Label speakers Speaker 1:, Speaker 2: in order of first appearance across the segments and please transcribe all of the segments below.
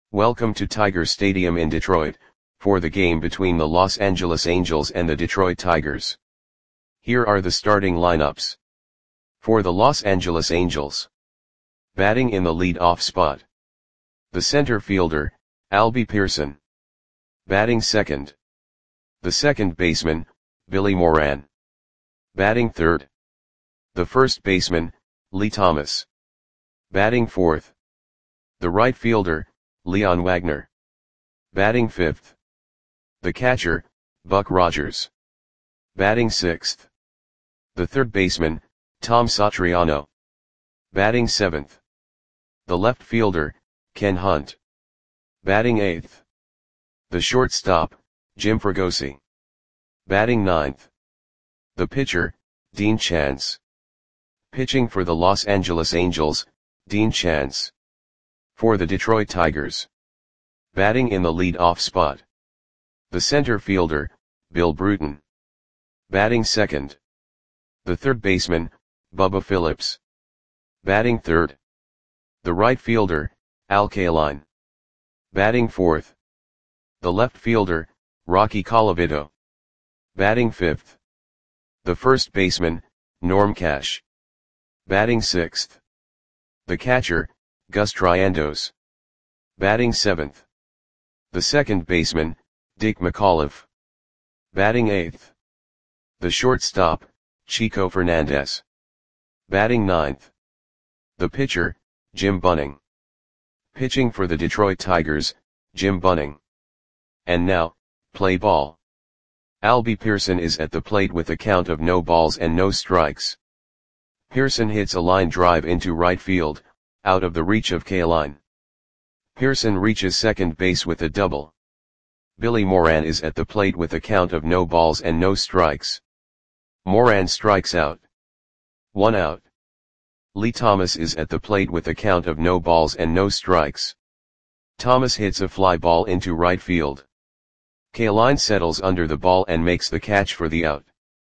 Speaker 1: Welcome to Tiger Stadium in Detroit, for the game between the Los Angeles Angels and the Detroit Tigers. Here are the starting lineups. For the Los Angeles Angels. Batting in the lead-off spot. The center fielder, Albie Pearson. Batting second. The second baseman, Billy Moran. Batting third. The first baseman, Lee Thomas. Batting fourth. The right fielder, Leon Wagner. Batting fifth. The catcher, Buck Rogers. Batting sixth. The third baseman, Tom Satriano. Batting seventh. The left fielder, Ken Hunt. Batting eighth. The shortstop, Jim Fregosi. Batting ninth. The pitcher, Dean Chance. Pitching for the Los Angeles Angels, Dean Chance. For the Detroit Tigers. Batting in the lead-off spot. The center fielder, Bill Bruton. Batting second. The third baseman, Bubba Phillips. Batting third. The right fielder, Al Kaline. Batting fourth. The left fielder, Rocky Colavito. Batting fifth. The first baseman, Norm Cash. Batting sixth. The catcher, Gus Triandos. Batting seventh. The second baseman, Dick McAuliffe. Batting eighth. The shortstop, Chico Fernandez. Batting ninth. The pitcher, Jim Bunning. Pitching for the Detroit Tigers, Jim Bunning. And now, play ball. Albie Pearson is at the plate with a count of no balls and no strikes. Pearson hits a line drive into right field, out of the reach of Kaline. Pearson reaches second base with a double. Billy Moran is at the plate with a count of no balls and no strikes. Moran strikes out. 1 out. Lee Thomas is at the plate with a count of no balls and no strikes. Thomas hits a fly ball into right field. Kaline settles under the ball and makes the catch for the out.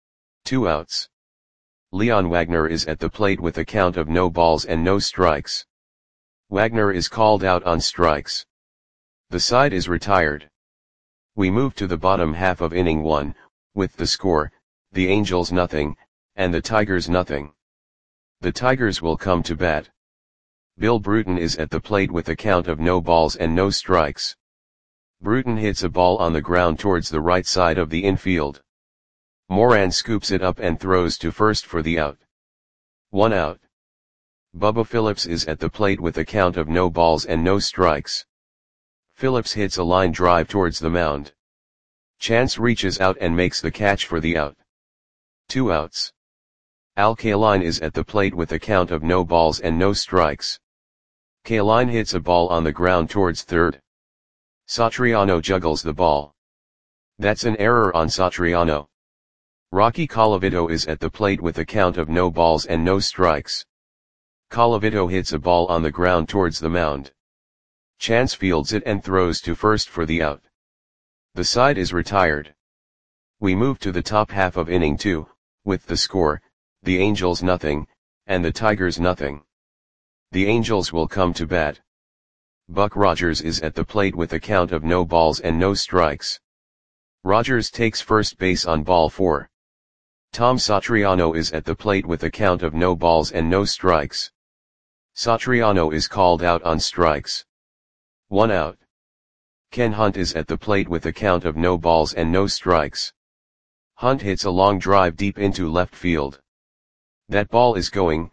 Speaker 1: 2 outs. Leon Wagner is at the plate with a count of no balls and no strikes. Wagner is called out on strikes. The side is retired. We move to the bottom half of inning 1, with the score, the Angels nothing, and the Tigers nothing. The Tigers will come to bat. Bill Bruton is at the plate with a count of no balls and no strikes. Bruton hits a ball on the ground towards the right side of the infield. Moran scoops it up and throws to first for the out. 1 out. Bubba Phillips is at the plate with a count of no balls and no strikes. Phillips hits a line drive towards the mound. Chance reaches out and makes the catch for the out. 2 outs. Al Kaline is at the plate with a count of no balls and no strikes. Kaline hits a ball on the ground towards third. Satriano juggles the ball. That's an error on Satriano. Rocky Colavito is at the plate with a count of no balls and no strikes. Colavito hits a ball on the ground towards the mound. Chance fields it and throws to first for the out. The side is retired. We move to the top half of inning 2, with the score, the Angels nothing, and the Tigers nothing. The Angels will come to bat. Buck Rogers is at the plate with a count of no balls and no strikes. Rogers takes first base on ball 4. Tom Satriano is at the plate with a count of no balls and no strikes. Satriano is called out on strikes. 1 out. Ken Hunt is at the plate with a count of no balls and no strikes. Hunt hits a long drive deep into left field. That ball is gone.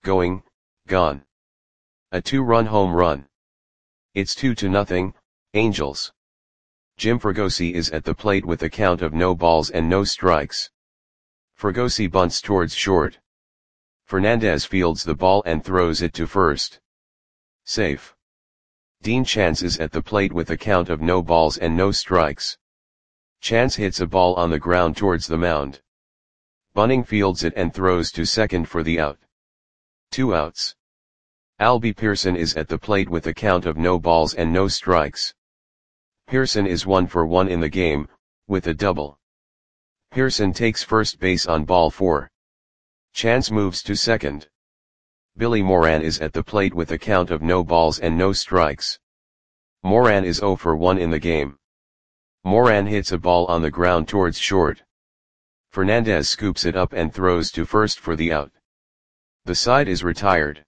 Speaker 1: A 2-run home run. It's 2-0, Angels. Jim Fregosi is at the plate with a count of no balls and no strikes. Fregosi bunts towards short. Fernandez fields the ball and throws it to first. Safe. Dean Chance is at the plate with a count of no balls and no strikes. Chance hits a ball on the ground towards the mound. Bunning fields it and throws to second for the out. 2 outs. Albie Pearson is at the plate with a count of no balls and no strikes. Pearson is 1 for 1 in the game, with a double. Pearson takes first base on ball 4. Chance moves to second. Billy Moran is at the plate with a count of no balls and no strikes. Moran is 0 for 1 in the game. Moran hits a ball on the ground towards short. Fernandez scoops it up and throws to first for the out. The side is retired.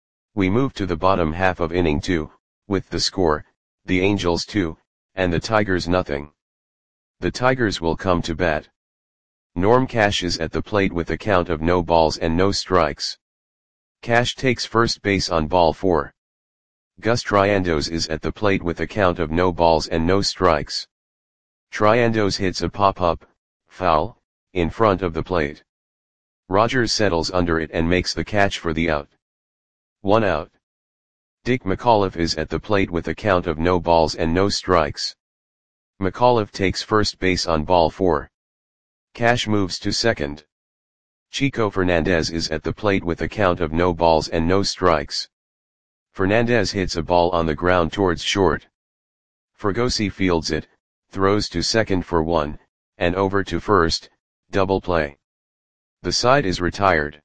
Speaker 1: We move to the bottom half of inning 2, with the score, the Angels 2, and the Tigers nothing. The Tigers will come to bat. Norm Cash is at the plate with a count of no balls and no strikes. Cash takes first base on ball 4. Gus Triandos is at the plate with a count of no balls and no strikes. Triandos hits a pop-up, foul, in front of the plate. Rogers settles under it and makes the catch for the out. 1 out. Dick McAuliffe is at the plate with a count of no balls and no strikes. McAuliffe takes first base on ball 4. Cash moves to second. Chico Fernandez is at the plate with a count of no balls and no strikes. Fernandez hits a ball on the ground towards short. Fregosi fields it, throws to second for 1, and over to first, double play. The side is retired.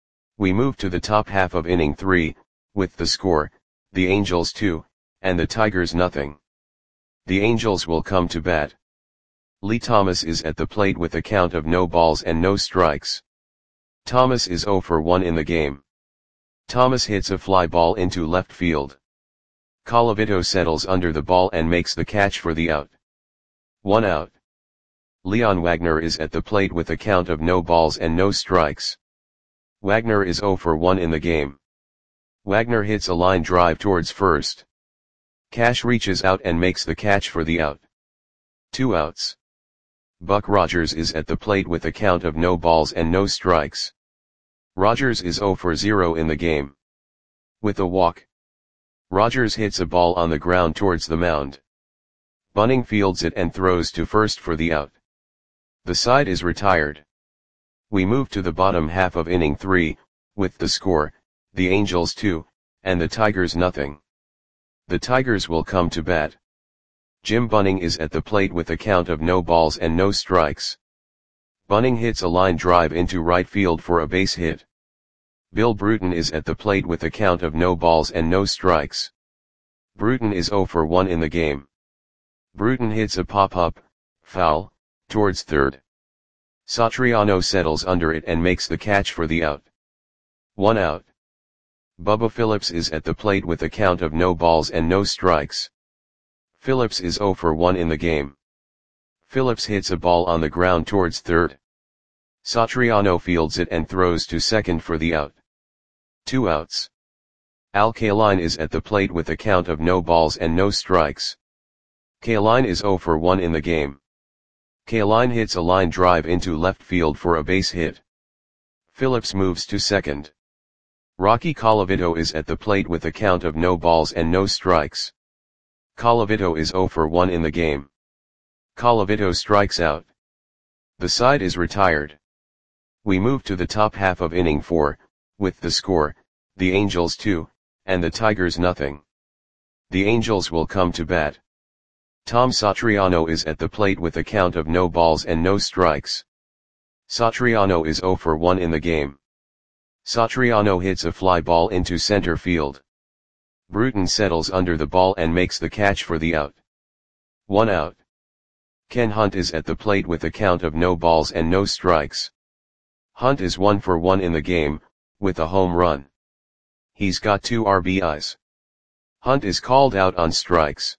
Speaker 1: We move to the top half of inning 3, with the score, the Angels 2, and the Tigers nothing. The Angels will come to bat. Lee Thomas is at the plate with a count of no balls and no strikes. Thomas is 0 for 1 in the game. Thomas hits a fly ball into left field. Colavito settles under the ball and makes the catch for the out. 1 out. Leon Wagner is at the plate with a count of no balls and no strikes. Wagner is 0 for 1 in the game. Wagner hits a line drive towards first. Cash reaches out and makes the catch for the out. 2 outs. Buck Rogers is at the plate with a count of no balls and no strikes. Rogers is 0 for 0 in the game. With a walk. Rogers hits a ball on the ground towards the mound. Bunning fields it and throws to first for the out. The side is retired. We move to the bottom half of inning 3, with the score, the Angels 2, and the Tigers nothing. The Tigers will come to bat. Jim Bunning is at the plate with a count of no balls and no strikes. Bunning hits a line drive into right field for a base hit. Bill Bruton is at the plate with a count of no balls and no strikes. Bruton is 0 for 1 in the game. Bruton hits a pop-up, foul, towards third. Satriano settles under it and makes the catch for the out. 1 out. Bubba Phillips is at the plate with a count of no balls and no strikes. Phillips is 0 for 1 in the game. Phillips hits a ball on the ground towards third. Satriano fields it and throws to second for the out. 2 outs. Al Kaline is at the plate with a count of no balls and no strikes. Kaline is 0 for 1 in the game. Kaline hits a line drive into left field for a base hit. Phillips moves to second. Rocky Colavito is at the plate with a count of no balls and no strikes. Colavito is 0 for 1 in the game. Colavito strikes out. The side is retired. We move to the top half of inning 4, with the score, the Angels 2, and the Tigers nothing. The Angels will come to bat. Tom Satriano is at the plate with a count of no balls and no strikes. Satriano is 0 for 1 in the game. Satriano hits a fly ball into center field. Bruton settles under the ball and makes the catch for the out. 1 out. Ken Hunt is at the plate with a count of no balls and no strikes. Hunt is 1 for 1 in the game, with a home run. He's got 2 RBIs. Hunt is called out on strikes.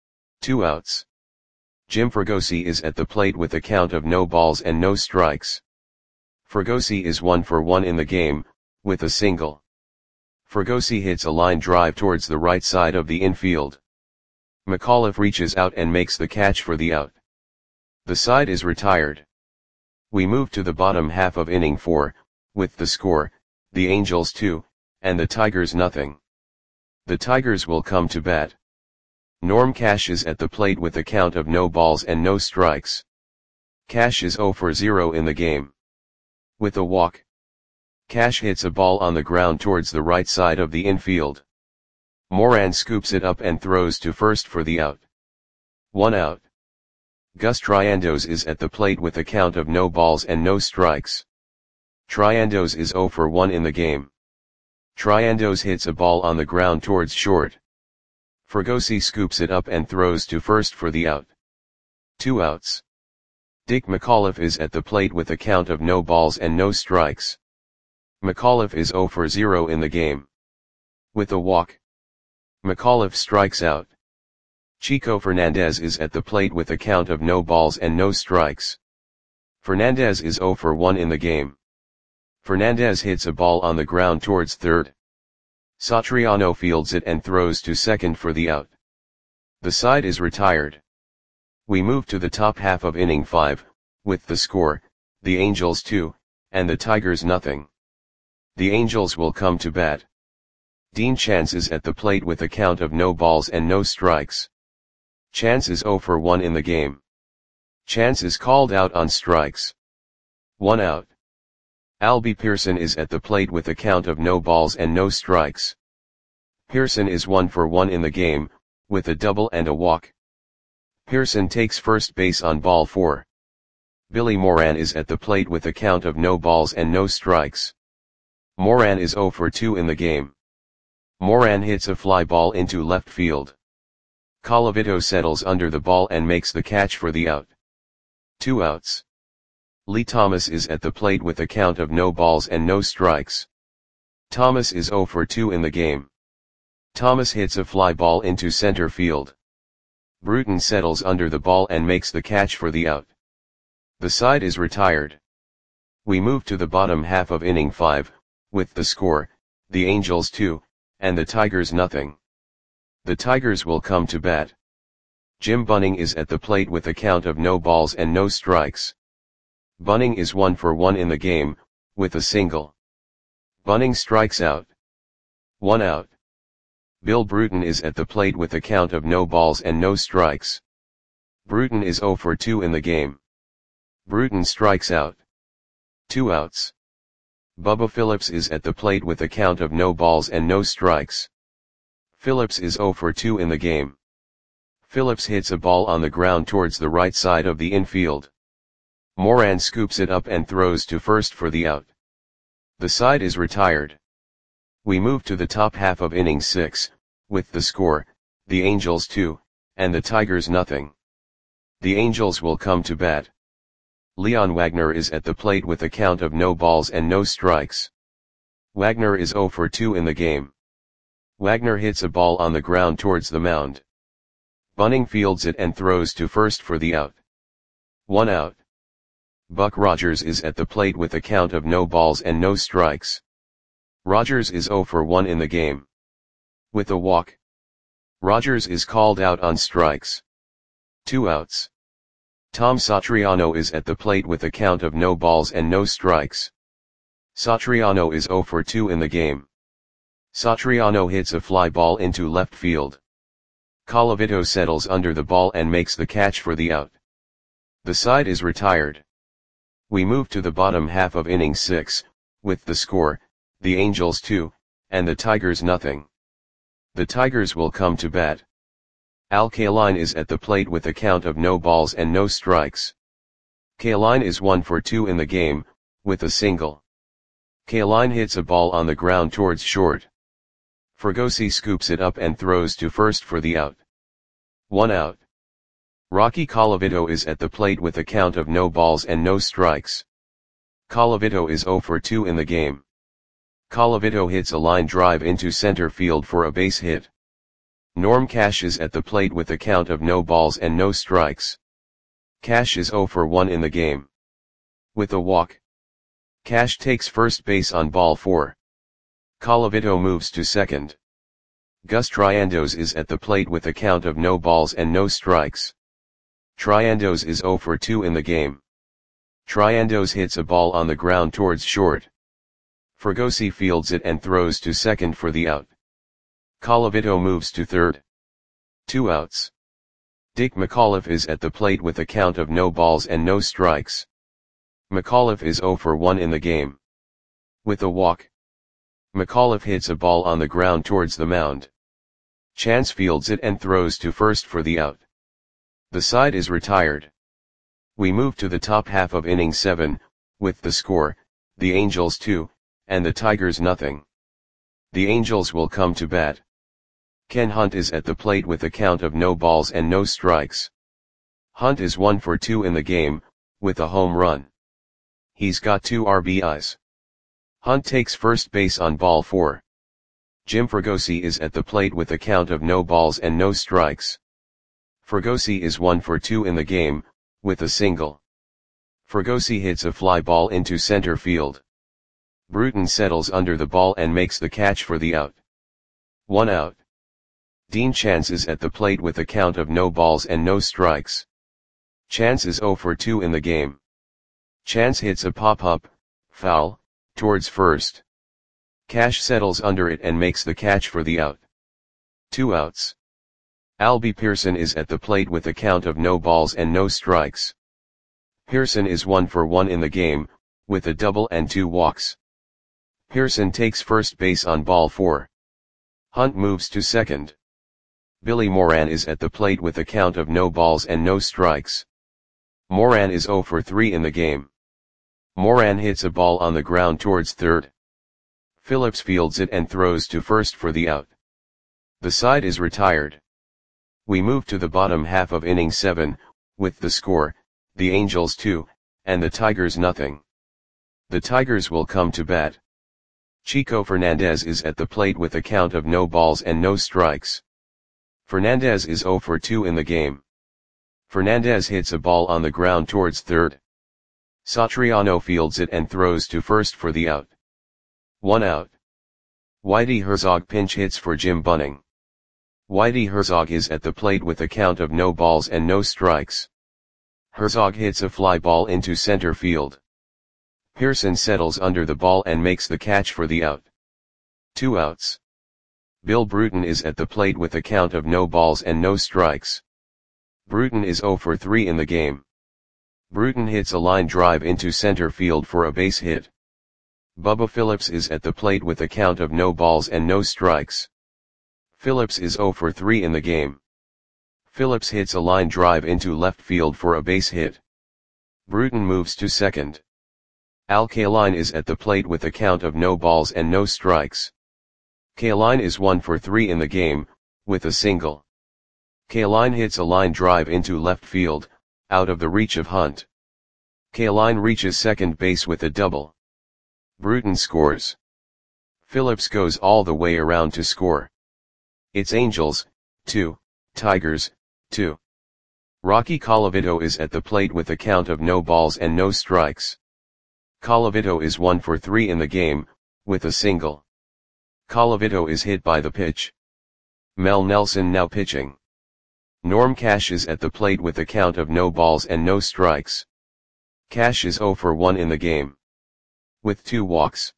Speaker 1: 2 outs. Jim Fregosi is at the plate with a count of no balls and no strikes. Fregosi is 1 for 1 in the game, with a single. Fregosi hits a line drive towards the right side of the infield. McAuliffe reaches out and makes the catch for the out. The side is retired. We move to the bottom half of inning 4, with the score, the Angels 2, and the Tigers nothing. The Tigers will come to bat. Norm Cash is at the plate with a count of no balls and no strikes. Cash is 0 for 0 in the game. With a walk. Cash hits a ball on the ground towards the right side of the infield. Moran scoops it up and throws to first for the out. 1 out. Gus Triandos is at the plate with a count of no balls and no strikes. Triandos is 0 for 1 in the game. Triandos hits a ball on the ground towards short. Fregosi scoops it up and throws to first for the out. 2 outs. Dick McAuliffe is at the plate with a count of no balls and no strikes. McAuliffe is 0 for 0 in the game. With a walk, McAuliffe strikes out. Chico Fernandez is at the plate with a count of no balls and no strikes. Fernandez is 0 for 1 in the game. Fernandez hits a ball on the ground towards third. Satriano fields it and throws to second for the out. The side is retired. We move to the top half of inning 5, with the score, the Angels 2, and the Tigers nothing. The Angels will come to bat. Dean Chance is at the plate with a count of no balls and no strikes. Chance is 0 for 1 in the game. Chance is called out on strikes. 1 out. Albie Pearson is at the plate with a count of no balls and no strikes. Pearson is 1 for 1 in the game, with a double and a walk. Pearson takes first base on ball 4. Billy Moran is at the plate with a count of no balls and no strikes. Moran is 0 for 2 in the game. Moran hits a fly ball into left field. Colavito settles under the ball and makes the catch for the out. 2 outs. Lee Thomas is at the plate with a count of no balls and no strikes. Thomas is 0 for 2 in the game. Thomas hits a fly ball into center field. Bruton settles under the ball and makes the catch for the out. The side is retired. We move to the bottom half of inning 5, with the score, the Angels 2, and the Tigers nothing. The Tigers will come to bat. Jim Bunning is at the plate with a count of no balls and no strikes. Bunning is 1 for 1 in the game, with a single. Bunning strikes out. 1 out. Bill Bruton is at the plate with a count of no balls and no strikes. Bruton is 0 for 2 in the game. Bruton strikes out. 2 outs. Bubba Phillips is at the plate with a count of no balls and no strikes. Phillips is 0 for 2 in the game. Phillips hits a ball on the ground towards the right side of the infield. Moran scoops it up and throws to first for the out. The side is retired. We move to the top half of inning 6, with the score, the Angels 2, and the Tigers nothing. The Angels will come to bat. Leon Wagner is at the plate with a count of no balls and no strikes. Wagner is 0 for 2 in the game. Wagner hits a ball on the ground towards the mound. Bunning fields it and throws to first for the out. 1 out. Buck Rogers is at the plate with a count of no balls and no strikes. Rogers is 0 for 1 in the game. With a walk, Rogers is called out on strikes. 2 outs. Tom Satriano is at the plate with a count of no balls and no strikes. Satriano is 0 for 2 in the game. Satriano hits a fly ball into left field. Colavito settles under the ball and makes the catch for the out. The side is retired. We move to the bottom half of inning 6, with the score, the Angels 2, and the Tigers nothing. The Tigers will come to bat. Al Kaline is at the plate with a count of no balls and no strikes. Kaline is 1 for 2 in the game, with a single. Kaline hits a ball on the ground towards short. Fregosi scoops it up and throws to first for the out. 1 out. Rocky Colavito is at the plate with a count of no balls and no strikes. Colavito is 0 for 2 in the game. Colavito hits a line drive into center field for a base hit. Norm Cash is at the plate with a count of no balls and no strikes. Cash is 0 for 1 in the game. With a walk, Cash takes first base on ball 4. Colavito moves to second. Gus Triandos is at the plate with a count of no balls and no strikes. Triandos is 0 for 2 in the game. Triandos hits a ball on the ground towards short. Fregosi fields it and throws to second for the out. Colavito moves to third. 2 outs. Dick McAuliffe is at the plate with a count of no balls and no strikes. McAuliffe is 0 for 1 in the game. With a walk, McAuliffe hits a ball on the ground towards the mound. Chance fields it and throws to first for the out. The side is retired. We move to the top half of inning 7, with the score, the Angels 2, and the Tigers nothing. The Angels will come to bat. Ken Hunt is at the plate with a count of no balls and no strikes. Hunt is 1 for 2 in the game, with a home run. He's got 2 RBIs. Hunt takes first base on ball 4. Jim Fregosi is at the plate with a count of no balls and no strikes. Fregosi is 1 for 2 in the game, with a single. Fregosi hits a fly ball into center field. Bruton settles under the ball and makes the catch for the out. 1 out. Dean Chance is at the plate with a count of no balls and no strikes. Chance is 0 for 2 in the game. Chance hits a pop-up, foul, towards first. Cash settles under it and makes the catch for the out. 2 outs. Albie Pearson is at the plate with a count of no balls and no strikes. Pearson is 1 for 1 in the game, with a double and 2 walks. Pearson takes first base on ball 4. Hunt moves to second. Billy Moran is at the plate with a count of no balls and no strikes. Moran is 0 for 3 in the game. Moran hits a ball on the ground towards third. Phillips fields it and throws to first for the out. The side is retired. We move to the bottom half of inning 7, with the score, the Angels 2, and the Tigers nothing. The Tigers will come to bat. Chico Fernandez is at the plate with a count of no balls and no strikes. Fernandez is 0 for 2 in the game. Fernandez hits a ball on the ground towards third. Satriano fields it and throws to first for the out. 1 out. Whitey Herzog pinch hits for Jim Bunning. Whitey Herzog is at the plate with a count of no balls and no strikes. Herzog hits a fly ball into center field. Pearson settles under the ball and makes the catch for the out. 2 outs. Bill Bruton is at the plate with a count of no balls and no strikes. Bruton is 0 for 3 in the game. Bruton hits a line drive into center field for a base hit. Bubba Phillips is at the plate with a count of no balls and no strikes. Phillips is 0 for 3 in the game. Phillips hits a line drive into left field for a base hit. Bruton moves to second. Al Kaline is at the plate with a count of no balls and no strikes. Kaline is 1 for 3 in the game, with a single. Kaline hits a line drive into left field, out of the reach of Hunt. Kaline reaches second base with a double. Bruton scores. Phillips goes all the way around to score. It's Angels, 2, Tigers, 2. Rocky Colavito is at the plate with a count of no balls and no strikes. Colavito is 1 for 3 in the game, with a single. Colavito is hit by the pitch. Mel Nelson now pitching. Norm Cash is at the plate with a count of no balls and no strikes. Cash is 0 for 1 in the game. With 2 walks.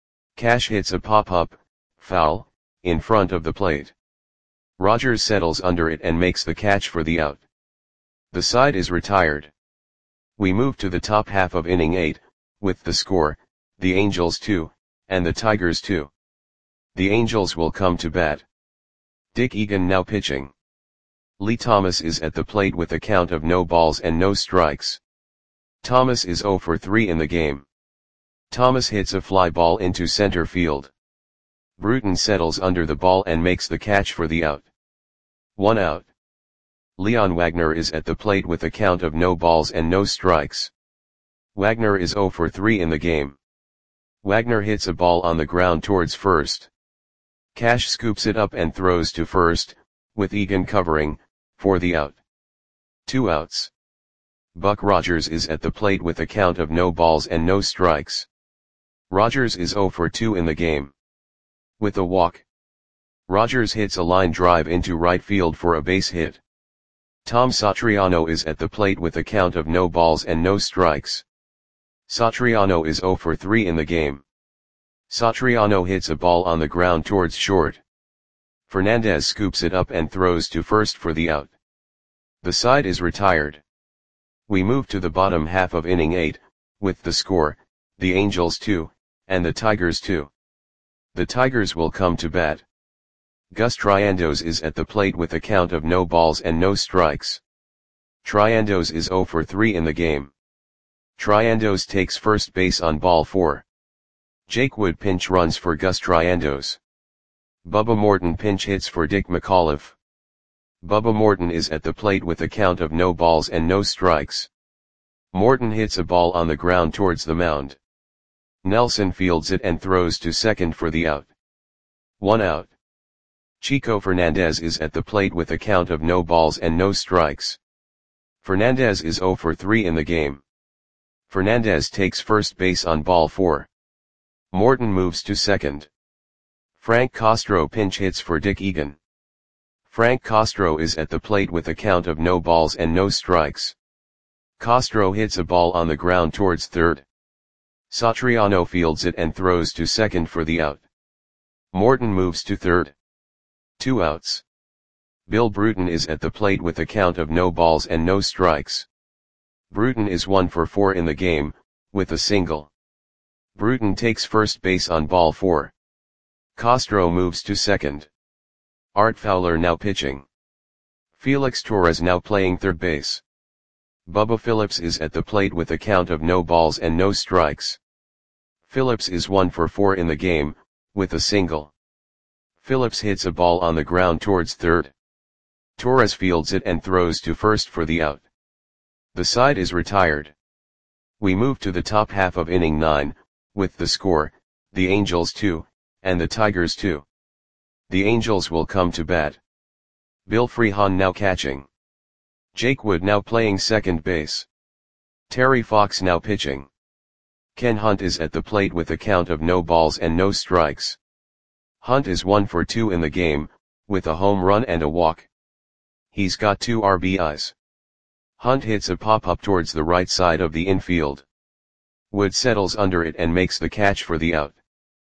Speaker 1: Cash hits a pop-up, foul, in front of the plate. Rogers settles under it and makes the catch for the out. The side is retired. We move to the top half of inning 8, with the score, the Angels 2, and the Tigers 2. The Angels will come to bat. Dick Egan now pitching. Lee Thomas is at the plate with a count of no balls and no strikes. Thomas is 0 for 3 in the game. Thomas hits a fly ball into center field. Bruton settles under the ball and makes the catch for the out. 1 out. Leon Wagner is at the plate with a count of no balls and no strikes. Wagner is 0 for 3 in the game. Wagner hits a ball on the ground towards first. Cash scoops it up and throws to first, with Egan covering, for the out. 2 outs. Buck Rogers is at the plate with a count of no balls and no strikes. Rogers is 0 for 2 in the game. With a walk. Rogers hits a line drive into right field for a base hit. Tom Satriano is at the plate with a count of no balls and no strikes. Satriano is 0 for 3 in the game. Satriano hits a ball on the ground towards short. Fernandez scoops it up and throws to first for the out. The side is retired. We move to the bottom half of inning 8, with the score, the Angels 2, and the Tigers 2. The Tigers will come to bat. Gus Triandos is at the plate with a count of no balls and no strikes. Triandos is 0 for 3 in the game. Triandos takes first base on ball 4. Jake Wood pinch runs for Gus Triandos. Bubba Morton pinch hits for Dick McAuliffe. Bubba Morton is at the plate with a count of no balls and no strikes. Morton hits a ball on the ground towards the mound. Nelson fields it and throws to second for the out. 1 out. Chico Fernandez is at the plate with a count of no balls and no strikes. Fernandez is 0 for 3 in the game. Fernandez takes first base on ball 4. Morton moves to second. Frank Castro pinch hits for Dick Egan. Frank Castro is at the plate with a count of no balls and no strikes. Castro hits a ball on the ground towards third. Satriano fields it and throws to second for the out. Morton moves to third. 2 outs. Bill Bruton is at the plate with a count of no balls and no strikes. Bruton is 1 for 4 in the game, with a single. Bruton takes first base on ball 4. Castro moves to second. Art Fowler now pitching. Felix Torres now playing third base. Bubba Phillips is at the plate with a count of no balls and no strikes. Phillips is 1 for 4 in the game, with a single. Phillips hits a ball on the ground towards third. Torres fields it and throws to first for the out. The side is retired. We move to the top half of inning 9, with the score, the Angels 2, and the Tigers 2. The Angels will come to bat. Bill Freehan now catching. Jake Wood now playing second base. Terry Fox now pitching. Ken Hunt is at the plate with a count of no balls and no strikes. Hunt is 1 for 2 in the game, with a home run and a walk. He's got 2 RBIs. Hunt hits a pop-up towards the right side of the infield. Wood settles under it and makes the catch for the out.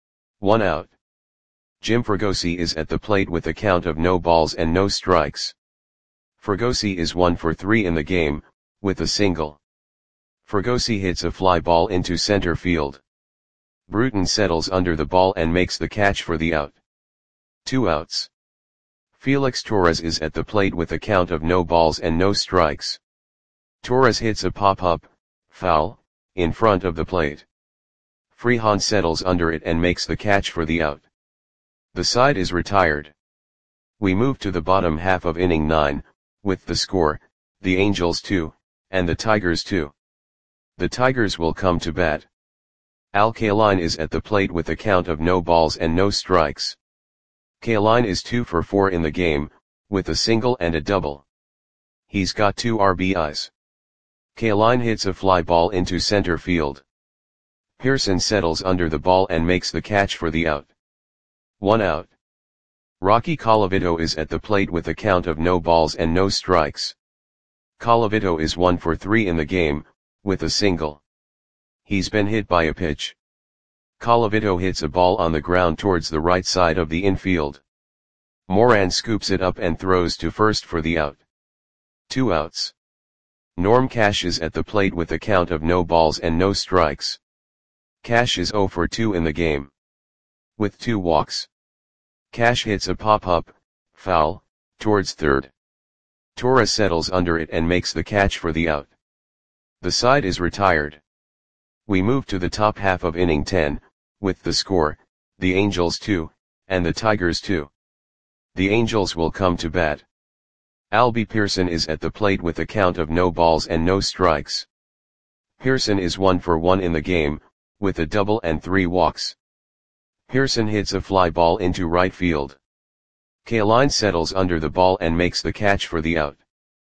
Speaker 1: 1 out. Jim Fregosi is at the plate with a count of no balls and no strikes. Fregosi is 1 for 3 in the game, with a single. Fregosi hits a fly ball into center field. Bruton settles under the ball and makes the catch for the out. 2 outs. Felix Torres is at the plate with a count of no balls and no strikes. Torres hits a pop-up, foul, in front of the plate. Freehan settles under it and makes the catch for the out. The side is retired. We move to the bottom half of inning 9, with the score, the Angels 2, and the Tigers 2. The Tigers will come to bat. Al Kaline is at the plate with a count of no balls and no strikes. Kaline is 2 for 4 in the game, with a single and a double. He's got 2 RBIs. Kaline hits a fly ball into center field. Pearson settles under the ball and makes the catch for the out. 1 out. Rocky Colavito is at the plate with a count of no balls and no strikes. Colavito is 1 for 3 in the game, with a single. He's been hit by a pitch. Colavito hits a ball on the ground towards the right side of the infield. Moran scoops it up and throws to first for the out. 2 outs. Norm Cash is at the plate with a count of no balls and no strikes. Cash is 0 for 2 in the game. With 2 walks. Cash hits a pop-up, foul, towards third. Torres settles under it and makes the catch for the out. The side is retired. We move to the top half of inning 10, with the score, the Angels 2, and the Tigers 2. The Angels will come to bat. Albie Pearson is at the plate with a count of no balls and no strikes. Pearson is 1 for 1 in the game, with a double and 3 walks. Pearson hits a fly ball into right field. Kaline settles under the ball and makes the catch for the out.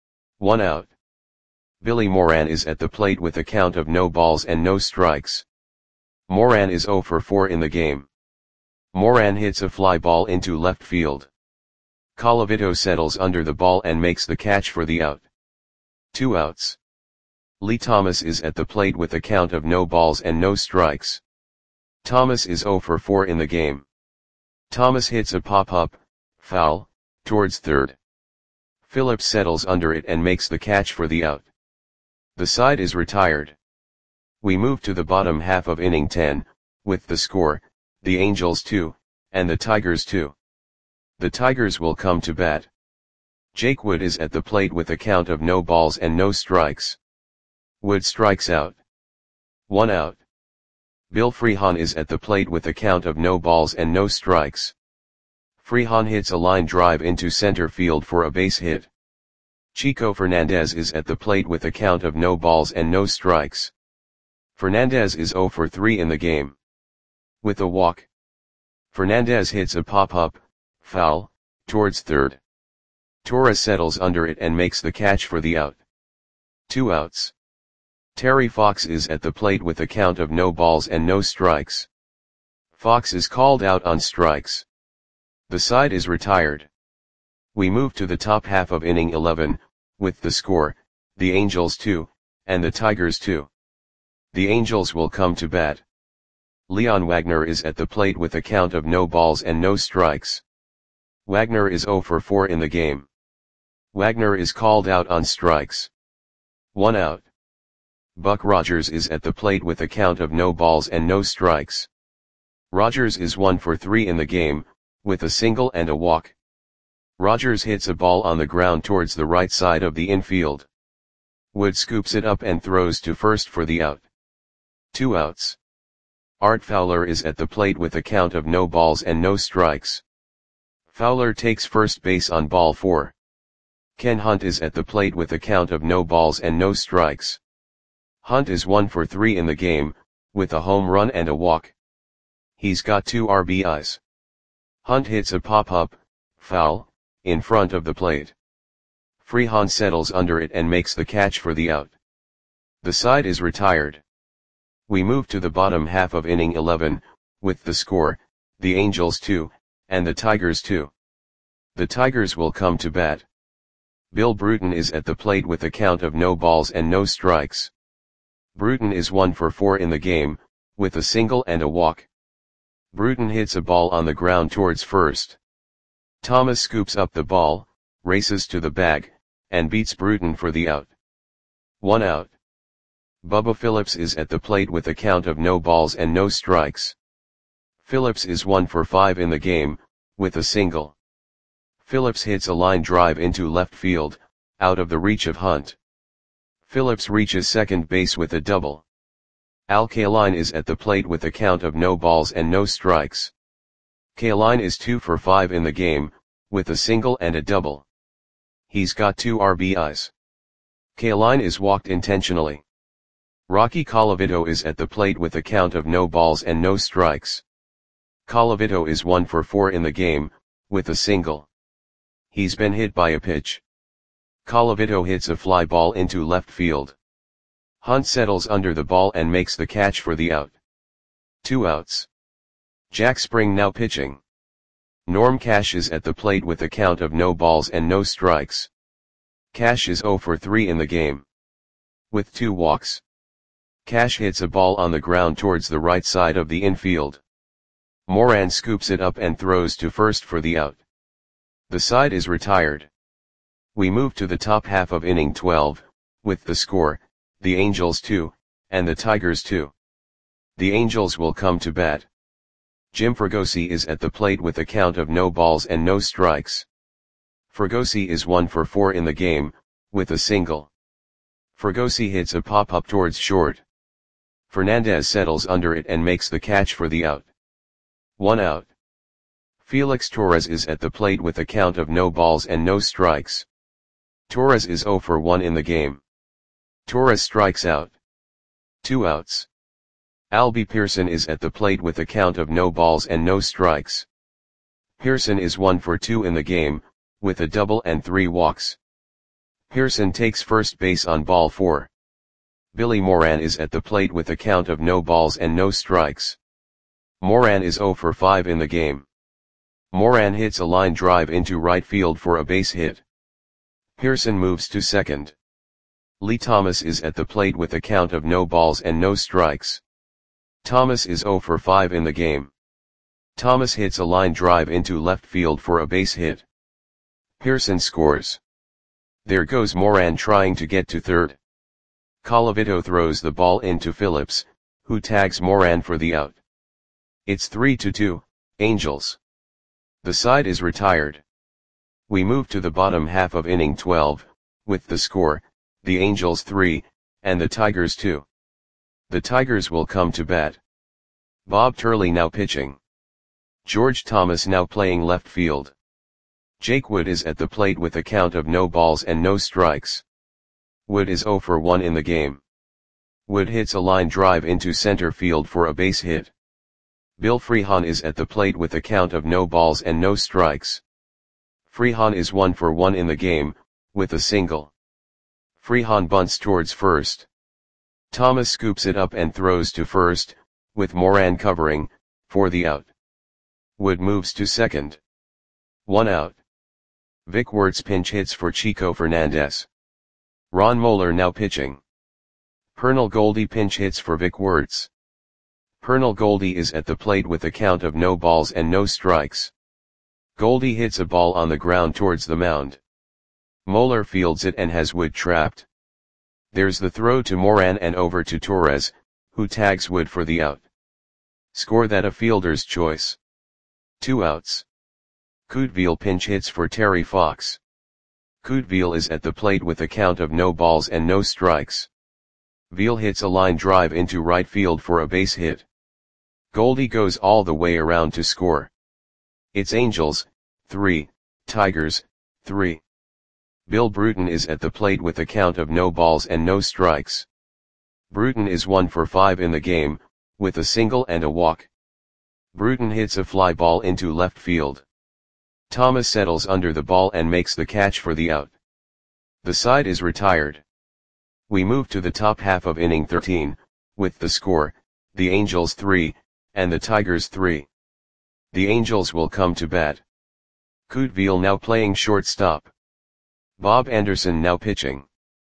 Speaker 1: 1 out. Billy Moran is at the plate with a count of no balls and no strikes. Moran is 0 for 4 in the game. Moran hits a fly ball into left field. Colavito settles under the ball and makes the catch for the out. 2 outs. Lee Thomas is at the plate with a count of no balls and no strikes. Thomas is 0 for 4 in the game. Thomas hits a pop-up, foul, towards third. Phillips settles under it and makes the catch for the out. The side is retired. We move to the bottom half of inning 10, with the score, the Angels 2, and the Tigers 2. The Tigers will come to bat. Jake Wood is at the plate with a count of no balls and no strikes. Wood strikes out. 1 out. Bill Freehan is at the plate with a count of no balls and no strikes. Freehan hits a line drive into center field for a base hit. Chico Fernandez is at the plate with a count of no balls and no strikes. Fernandez is 0 for 3 in the game. With a walk, Fernandez hits a pop-up, foul, towards third. Torres settles under it and makes the catch for the out. 2 outs. Terry Fox is at the plate with a count of no balls and no strikes. Fox is called out on strikes. The side is retired. We move to the top half of inning 11, with the score, the Angels 2, and the Tigers 2. The Angels will come to bat. Leon Wagner is at the plate with a count of no balls and no strikes. Wagner is 0 for 4 in the game. Wagner is called out on strikes. 1 out. Buck Rogers is at the plate with a count of no balls and no strikes. Rogers is 1 for 3 in the game, with a single and a walk. Rogers hits a ball on the ground towards the right side of the infield. Wood scoops it up and throws to first for the out. 2 outs. Art Fowler is at the plate with a count of no balls and no strikes. Fowler takes first base on ball 4. Ken Hunt is at the plate with a count of no balls and no strikes. Hunt is 1 for 3 in the game, with a home run and a walk. He's got 2 RBIs. Hunt hits a pop-up, foul, in front of the plate. Freehan settles under it and makes the catch for the out. The side is retired. We move to the bottom half of inning 11, with the score, the Angels 2, and the Tigers 2. The Tigers will come to bat. Bill Bruton is at the plate with a count of no balls and no strikes. Bruton is 1 for 4 in the game, with a single and a walk. Bruton hits a ball on the ground towards first. Thomas scoops up the ball, races to the bag, and beats Bruton for the out. 1 out. Bubba Phillips is at the plate with a count of no balls and no strikes. Phillips is 1 for 5 in the game, with a single. Phillips hits a line drive into left field, out of the reach of Hunt. Phillips reaches second base with a double. Al Kaline is at the plate with a count of no balls and no strikes. Kaline is 2 for 5 in the game, with a single and a double. He's got 2 RBIs. Kaline is walked intentionally. Rocky Colavito is at the plate with a count of no balls and no strikes. Colavito is 1 for 4 in the game, with a single. He's been hit by a pitch. Colavito hits a fly ball into left field. Hunt settles under the ball and makes the catch for the out. 2 outs. Jack Spring now pitching. Norm Cash is at the plate with a count of no balls and no strikes. Cash is 0 for 3 in the game. With 2 walks. Cash hits a ball on the ground towards the right side of the infield. Moran scoops it up and throws to first for the out. The side is retired. We move to the top half of inning 12, with the score, the Angels 2, and the Tigers 2. The Angels will come to bat. Jim Fregosi is at the plate with a count of no balls and no strikes. Fregosi is 1 for 4 in the game, with a single. Fregosi hits a pop-up towards short. Fernandez settles under it and makes the catch for the out. 1 out. Felix Torres is at the plate with a count of no balls and no strikes. Torres is 0 for 1 in the game. Torres strikes out. 2 outs. Albie Pearson is at the plate with a count of no balls and no strikes. Pearson is 1 for 2 in the game, with a double and 3 walks. Pearson takes first base on ball 4. Billy Moran is at the plate with a count of no balls and no strikes. Moran is 0 for 5 in the game. Moran hits a line drive into right field for a base hit. Pearson moves to second. Lee Thomas is at the plate with a count of no balls and no strikes. Thomas is 0 for 5 in the game. Thomas hits a line drive into left field for a base hit. Pearson scores. There goes Moran trying to get to third. Colavito throws the ball into Phillips, who tags Moran for the out. It's 3-2, Angels. The side is retired. We move to the bottom half of inning 12, with the score, the Angels 3, and the Tigers 2. The Tigers will come to bat. Bob Turley now pitching. George Thomas now playing left field. Jake Wood is at the plate with a count of no balls and no strikes. Wood is 0 for 1 in the game. Wood hits a line drive into center field for a base hit. Bill Freehan is at the plate with a count of no balls and no strikes. Freehan is 1 for 1 in the game, with a single. Freehan bunts towards first. Thomas scoops it up and throws to first, with Moran covering, for the out. Wood moves to second. 1 out. Vic Wertz pinch hits for Chico Fernandez. Ron Moeller now pitching. Pernell Goldie pinch hits for Vic Wertz. Pernell Goldie is at the plate with a count of no balls and no strikes. Goldie hits a ball on the ground towards the mound. Moeller fields it and has Wood trapped. There's the throw to Moran and over to Torres, who tags Wood for the out. Score that a fielder's choice. 2 outs. Couteville pinch hits for Terry Fox. Couteville is at the plate with a count of no balls and no strikes. Veal hits a line drive into right field for a base hit. Goldie goes all the way around to score. It's Angels, 3, Tigers, 3. Bill Bruton is at the plate with a count of no balls and no strikes. Bruton is 1 for 5 in the game, with a single and a walk. Bruton hits a fly ball into left field. Thomas settles under the ball and makes the catch for the out. The side is retired. We move to the top half of inning 13, with the score, the Angels 3, and the Tigers 3. The Angels will come to bat. Couteville now playing shortstop. Bob Anderson now pitching.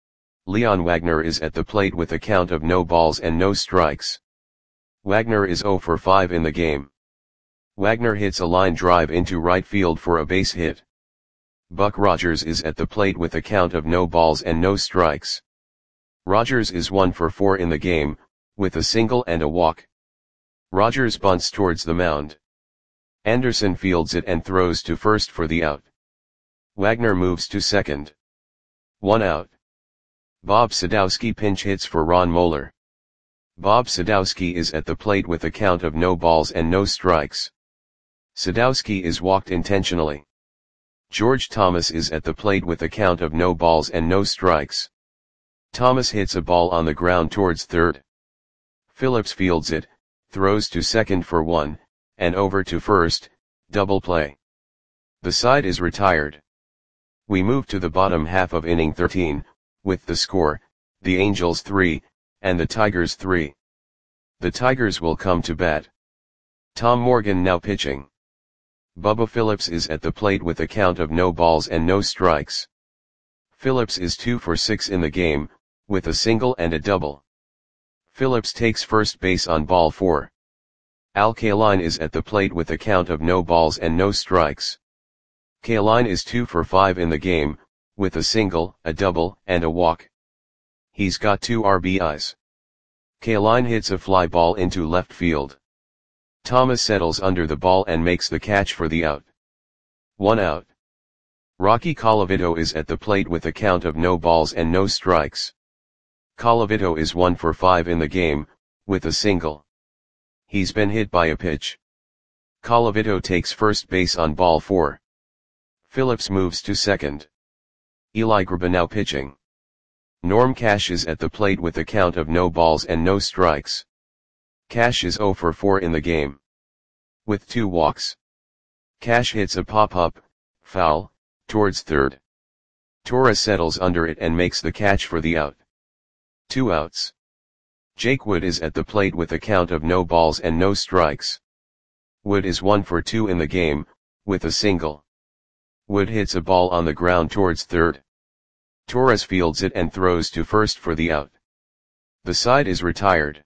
Speaker 1: Leon Wagner is at the plate with a count of no balls and no strikes. Wagner is 0 for 5 in the game. Wagner hits a line drive into right field for a base hit. Buck Rogers is at the plate with a count of no balls and no strikes. Rogers is 1 for 4 in the game, with a single and a walk. Rogers bunts towards the mound. Anderson fields it and throws to first for the out. Wagner moves to second. 1 out. Bob Sadowski pinch hits for Ron Moeller. Bob Sadowski is at the plate with a count of no balls and no strikes. Sadowski is walked intentionally. George Thomas is at the plate with a count of no balls and no strikes. Thomas hits a ball on the ground towards third. Phillips fields it, throws to second for 1, and over to first, double play. The side is retired. We move to the bottom half of inning 13, with the score, the Angels 3, and the Tigers 3. The Tigers will come to bat. Tom Morgan now pitching. Bubba Phillips is at the plate with a count of no balls and no strikes. Phillips is 2 for 6 in the game, with a single and a double. Phillips takes first base on ball 4. Al Kaline is at the plate with a count of no balls and no strikes. Kaline is 2 for 5 in the game, with a single, a double, and a walk. He's got 2 RBIs. Kaline hits a fly ball into left field. Thomas settles under the ball and makes the catch for the out. 1 out. Rocky Colavito is at the plate with a count of no balls and no strikes. Colavito is 1 for 5 in the game, with a single. He's been hit by a pitch. Colavito takes first base on ball 4. Phillips moves to second. Eli Graba now pitching. Norm Cash is at the plate with a count of no balls and no strikes. Cash is 0 for 4 in the game. With 2 walks. Cash hits a pop-up, foul, towards third. Torres settles under it and makes the catch for the out. 2 outs. Jake Wood is at the plate with a count of no balls and no strikes. Wood is 1 for 2 in the game, with a single. Wood hits a ball on the ground towards third. Torres fields it and throws to first for the out. The side is retired.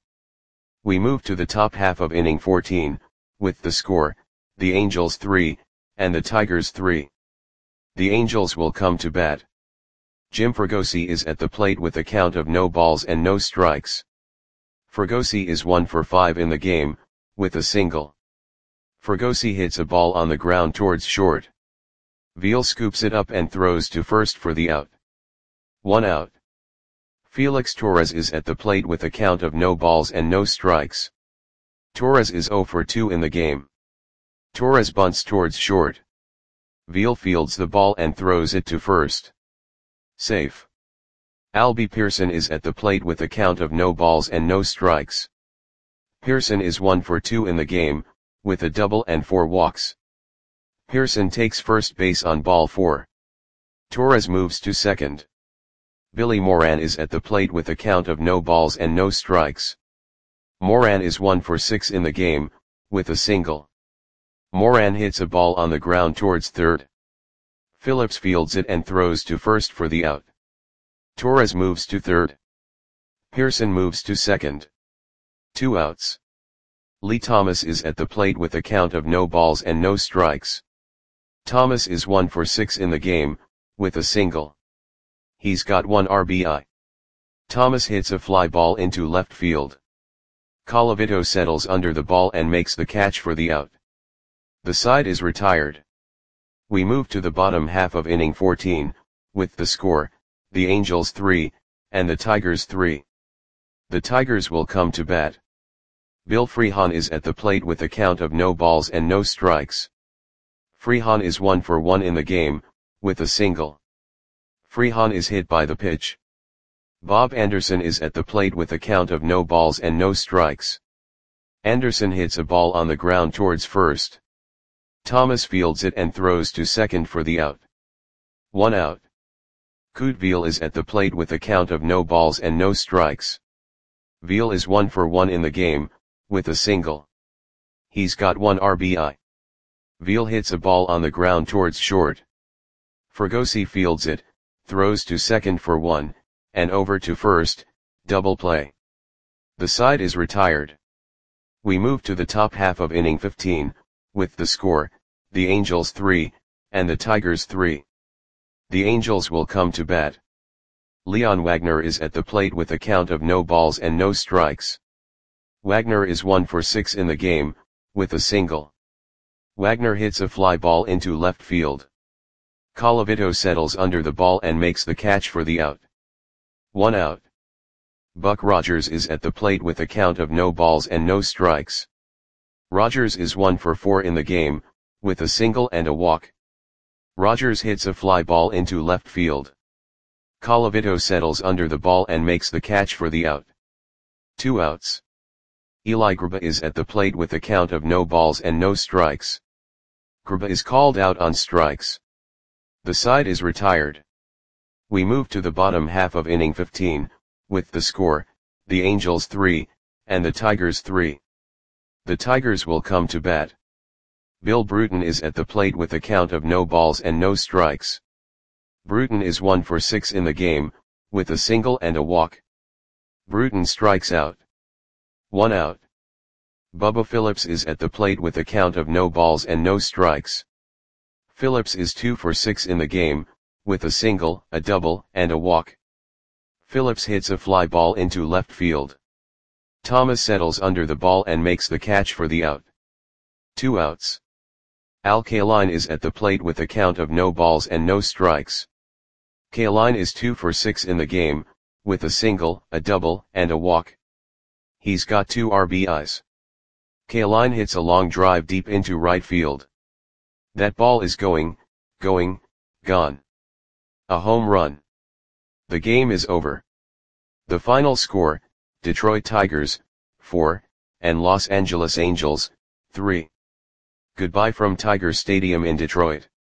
Speaker 1: We move to the top half of inning 14, with the score, the Angels 3, and the Tigers 3. The Angels will come to bat. Jim Fregosi is at the plate with a count of no balls and no strikes. Fregosi is 1 for 5 in the game, with a single. Fregosi hits a ball on the ground towards short. Veal scoops it up and throws to first for the out. 1 out. Felix Torres is at the plate with a count of no balls and no strikes. Torres is 0 for 2 in the game. Torres bunts towards short. Veal fields the ball and throws it to first. Safe. Albie Pearson is at the plate with a count of no balls and no strikes. Pearson is 1 for 2 in the game, with a double and 4 walks. Pearson takes first base on ball 4. Torres moves to second. Billy Moran is at the plate with a count of no balls and no strikes. Moran is 1 for 6 in the game, with a single. Moran hits a ball on the ground towards third. Phillips fields it and throws to first for the out. Torres moves to third. Pearson moves to second. 2 outs. Lee Thomas is at the plate with a count of no balls and no strikes. Thomas is 1 for 6 in the game, with a single. He's got 1 RBI. Thomas hits a fly ball into left field. Colavito settles under the ball and makes the catch for the out. The side is retired. We move to the bottom half of inning 14, with the score, the Angels 3, and the Tigers 3. The Tigers will come to bat. Bill Freehan is at the plate with a count of no balls and no strikes. Freehan is 1 for 1 in the game, with a single. Freehan is hit by the pitch. Bob Anderson is at the plate with a count of no balls and no strikes. Anderson hits a ball on the ground towards first. Thomas fields it and throws to second for the out. 1 out. Coot Veal is at the plate with a count of no balls and no strikes. Veal is 1 for 1 in the game, with a single. He's got 1 RBI. Veal hits a ball on the ground towards short. Fregosi fields it, throws to second for 1, and over to first, double play. The side is retired. We move to the top half of inning 15, with the score, the Angels 3, and the Tigers 3. The Angels will come to bat. Leon Wagner is at the plate with a count of no balls and no strikes. Wagner is 1 for 6 in the game, with a single. Wagner hits a fly ball into left field. Colavito settles under the ball and makes the catch for the out. 1 out. Buck Rogers is at the plate with a count of no balls and no strikes. Rogers is 1 for 4 in the game, with a single and a walk. Rogers hits a fly ball into left field. Colavito settles under the ball and makes the catch for the out. 2 outs. Eli Grba is at the plate with a count of no balls and no strikes. Grba is called out on strikes. The side is retired. We move to the bottom half of inning 15, with the score, the Angels 3, and the Tigers 3. The Tigers will come to bat. Bill Bruton is at the plate with a count of no balls and no strikes. Bruton is 1 for 6 in the game, with a single and a walk. Bruton strikes out. 1 out. Bubba Phillips is at the plate with a count of no balls and no strikes. Phillips is 2 for 6 in the game, with a single, a double, and a walk. Phillips hits a fly ball into left field. Thomas settles under the ball and makes the catch for the out. 2 outs. Al Kaline is at the plate with a count of no balls and no strikes. Kaline is 2 for 6 in the game, with a single, a double, and a walk. He's got 2 RBIs. Kaline hits a long drive deep into right field. That ball is going, gone. A home run. The game is over. The final score, Detroit Tigers, 4, and Los Angeles Angels, 3. Goodbye from Tiger Stadium in Detroit.